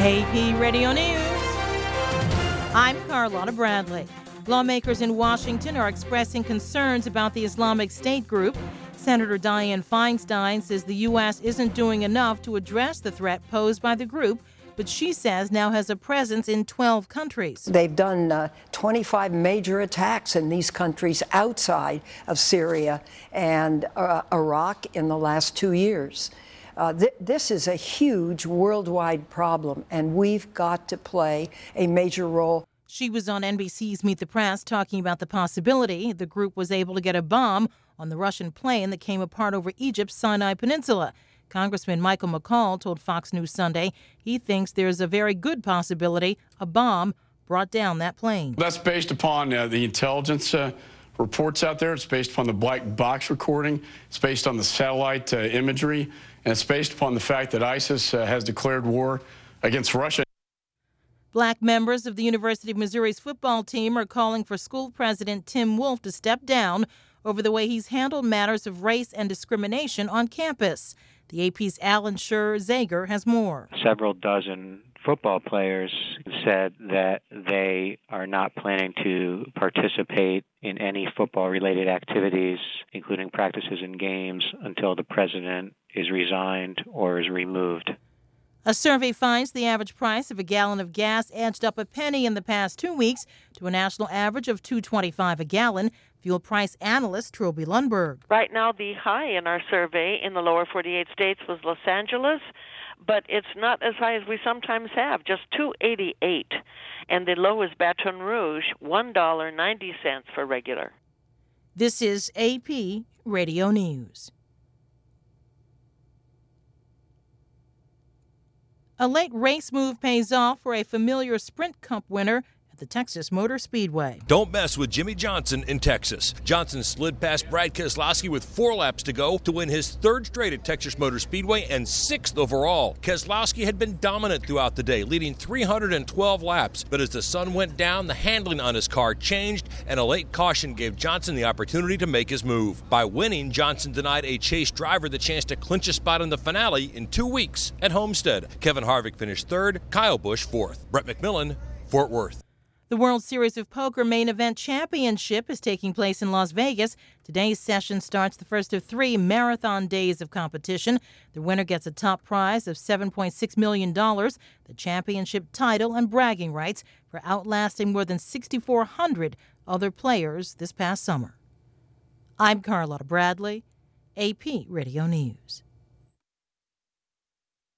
AP Radio News. I'm Carlotta Bradley. Lawmakers in Washington are expressing concerns about the Islamic State group. Senator Dianne Feinstein says the U.S. isn't doing enough to address the threat posed by the group, but she says now has a presence in 12 countries. They've done 25 major attacks in these countries outside of Syria and Iraq in the last 2 years. This is a huge worldwide problem, and we've got to play a major role. She was on NBC's Meet the Press talking about the possibility the group was able to get a bomb on the Russian plane that came apart over Egypt's Sinai Peninsula. Congressman Michael McCaul told Fox News Sunday he thinks there's a very good possibility a bomb brought down that plane. That's based upon the intelligence reports out there. It's based upon the black box recording. It's based on the satellite imagery. And it's based upon the fact that ISIS has declared war against Russia. Black members of the University of Missouri's football team are calling for school president Tim Wolf to step down over the way he's handled matters of race and discrimination on campus. The AP's Alan Schur-Zager has more. Several dozen football players said that they are not planning to participate in any football-related activities, including practices and games, until the president is resigned or is removed. A survey finds the average price of a gallon of gas edged up a penny in the past 2 weeks to a national average of $2.25 a gallon. Fuel price analyst Trilby Lundberg. Right now, the high in our survey in the lower 48 states was Los Angeles, but it's not as high as we sometimes have, just $2.88. And the low is Baton Rouge, $1.90 for regular. This is AP Radio News. A late race move pays off for a familiar Sprint Cup winner at the Texas Motor Speedway. Don't mess with Jimmy Johnson in Texas. Johnson slid past Brad Keselowski with 4 laps to go to win his 3rd straight at Texas Motor Speedway and 6th overall. Keselowski had been dominant throughout the day, leading 312 laps. But as the sun went down, the handling on his car changed, and a late caution gave Johnson the opportunity to make his move. By winning, Johnson denied a chase driver the chance to clinch a spot in the finale in 2 weeks at Homestead. Kevin Harvick finished 3rd, Kyle Busch 4th. Brett McMillan, Fort Worth. The World Series of Poker Main Event Championship is taking place in Las Vegas. Today's session starts the first of 3 marathon days of competition. The winner gets a top prize of $7.6 million, the championship title, and bragging rights for outlasting more than 6,400 other players this past summer. I'm Carlotta Bradley, AP Radio News.